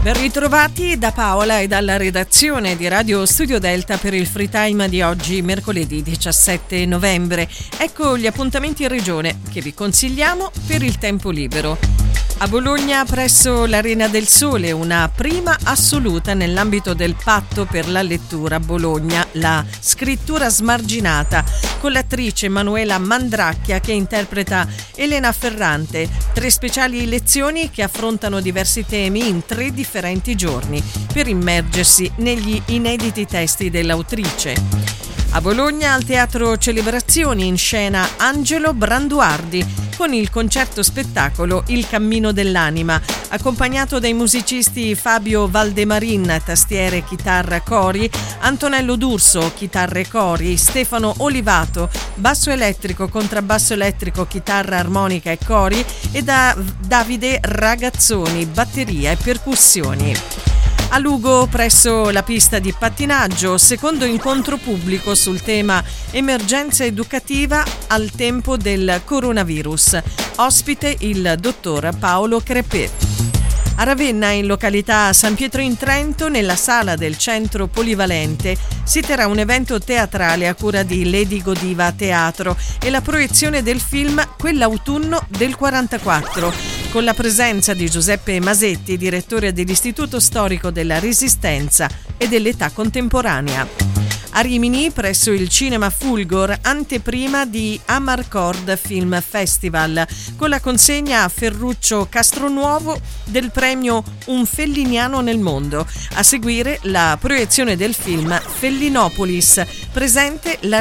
Ben ritrovati da Paola e dalla redazione di Radio Studio Delta per il Free Time di oggi, mercoledì 17 novembre. Ecco gli appuntamenti in regione che vi consigliamo per il tempo libero. A Bologna, presso l'Arena del Sole, una prima assoluta nell'ambito del Patto per la lettura Bologna, la scrittura smarginata, con l'attrice Manuela Mandracchia che interpreta Elena Ferrante. 3 speciali lezioni che affrontano diversi temi in 3 differenti giorni per immergersi negli inediti testi dell'autrice. A Bologna, al Teatro Celebrazioni, in scena Angelo Branduardi con il concerto spettacolo Il Cammino dell'Anima, accompagnato dai musicisti Fabio Valdemarin, tastiere, chitarra, cori, Antonello D'Urso, chitarre e cori, Stefano Olivato, basso elettrico, contrabbasso elettrico, chitarra, armonica e cori, e da Davide Ragazzoni, batteria e percussioni. A Lugo, presso la pista di pattinaggio, secondo incontro pubblico sul tema emergenza educativa al tempo del coronavirus. Ospite il dottor Paolo Crepè. A Ravenna, in località San Pietro in Trento, nella sala del centro polivalente, si terrà un evento teatrale a cura di Lady Godiva Teatro e la proiezione del film Quell'autunno del 44, con la presenza di Giuseppe Masetti, direttore dell'Istituto Storico della Resistenza e dell'Età Contemporanea. A Rimini, presso il Cinema Fulgor, anteprima di Amarcord Film Festival, con la consegna a Ferruccio Castronuovo del premio Un Felliniano nel mondo. A seguire la proiezione del film Fellinopolis, presente la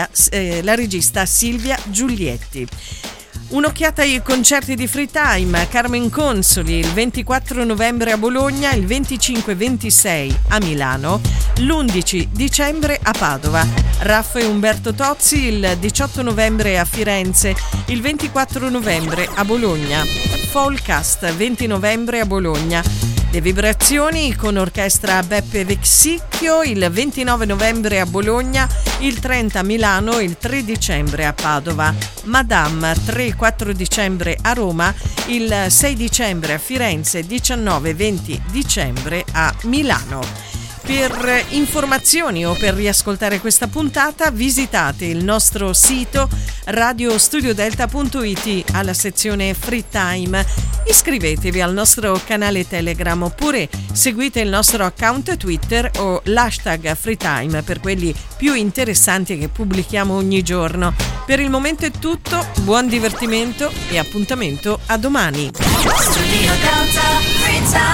regista Silvia Giulietti. Un'occhiata ai concerti di Free Time. Carmen Consoli il 24 novembre a Bologna, il 25-26 a Milano, l'11 dicembre a Padova. Raffa e Umberto Tozzi il 18 novembre a Firenze, il 24 novembre a Bologna. Folcast 20 novembre a Bologna. Le Vibrazioni con orchestra Beppe Vexicchio il 29 novembre a Bologna, il 30 a Milano, il 3 dicembre a Padova. Madame 3-4 dicembre a Roma, il 6 dicembre a Firenze, 19-20 dicembre a Milano. Per informazioni o per riascoltare questa puntata visitate il nostro sito radiostudiodelta.it alla sezione Free Time. Iscrivetevi al nostro canale Telegram oppure seguite il nostro account Twitter o l'hashtag Free Time per quelli più interessanti che pubblichiamo ogni giorno. Per il momento è tutto, buon divertimento e appuntamento a domani. Studio Delta Free Time.